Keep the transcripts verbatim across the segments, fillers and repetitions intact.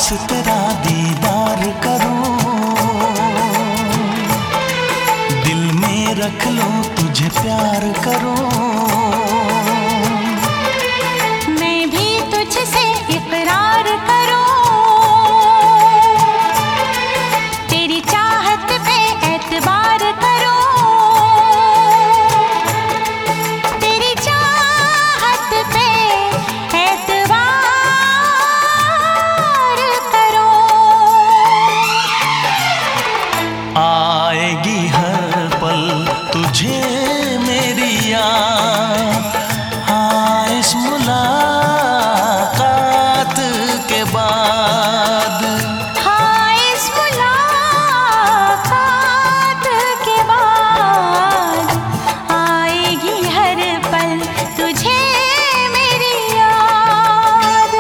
तेरा दीदार करूं, दिल में रख लूं तुझे प्यार करूं। मैं भी तुझसे इकरार करूं, तेरी चाहत पे एतबार करूं, तेरी चाहत पे एतबार करूं। आएगी हर पल तुझे मेरी याद, हाँ इस मुलाकात के बाद। हाँ इस मुलाकात के बाद आएगी हर पल तुझे मेरी याद।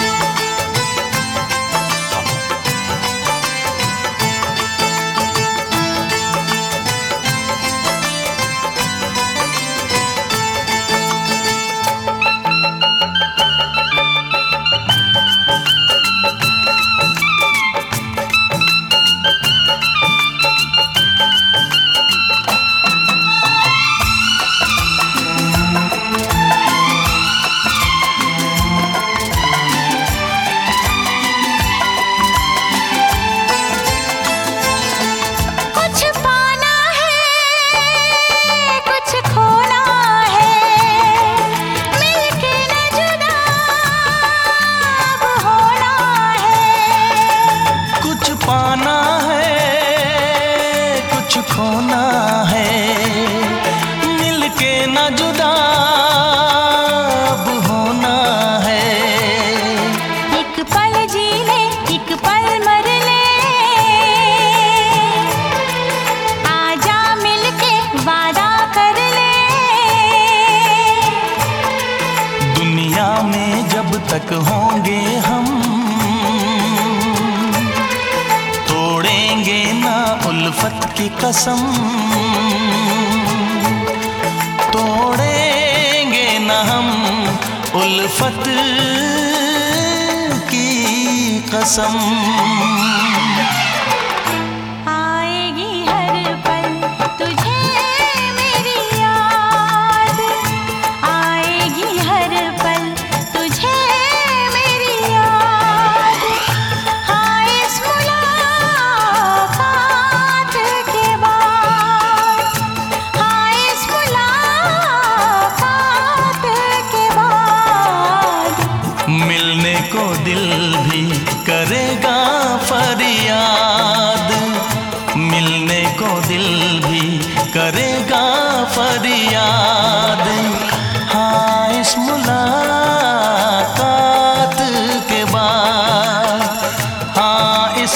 पाना है कुछ खोना है, मिलके न जुदा अब होना है। एक पल जी ले एक पल मर ले, आजा मिलके वादा कर ले। दुनिया में जब तक होंगे हम, तोड़ेंगे ना उल्फत की कसम, तोड़ेंगे ना हम उल्फत की कसम। आएगी हर पल तुझे मेरी याद, आएगी हर पल तुझे मेरी याद। हाँ इस मुलाकात के बाद, हाँ इस मुलाकात के बाद मिलने को दिल भी करेगा फरियाद, मिलने को दिल भी करेगा फरियाद। हाँ इस मुलाकात के बाद, हाँ इस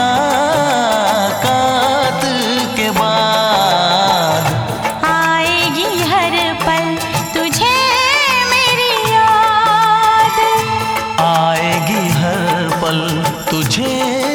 मुलाकात के बाद आएगी हर पल तुझे मेरी याद, आएगी हर पल तुझे